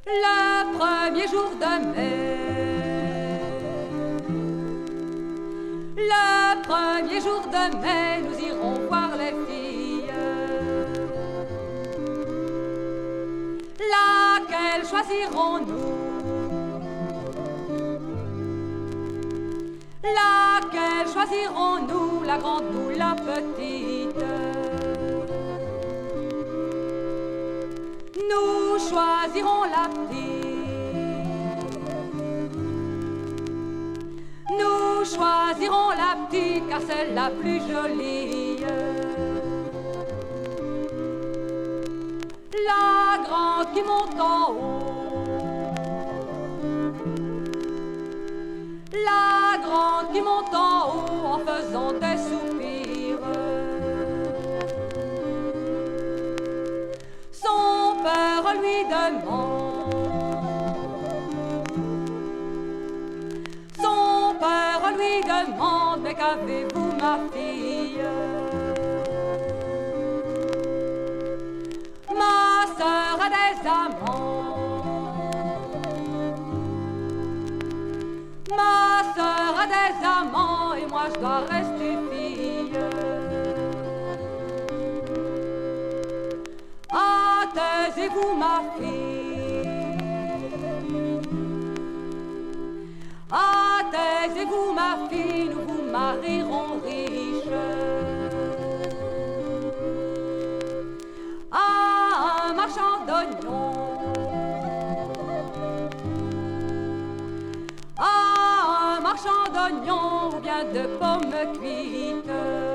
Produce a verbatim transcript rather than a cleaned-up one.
Le premier jour de mai, le premier jour de mai, nous irons voir les filles. Laquelle choisirons-nous? Laquelle choisirons-nous, la grande ou la petite? Nous choisirons la petite. Nous choisirons la petite car c'est la plus jolie. La grande qui monte en haut, la grande qui monte en haut en faisant des soupirs. Son père lui demande, son père lui demande, mais qu'avez-vous ma fille? Ma sœur a des amants, ma sœur a des amants et moi je dois rester fille. Ah, taisez-vous ma fille, ah, taisez-vous ma fille, nous vous marierons riche. Ah, un marchand d'oignons, ah, un marchand d'oignons ou bien de pommes cuites.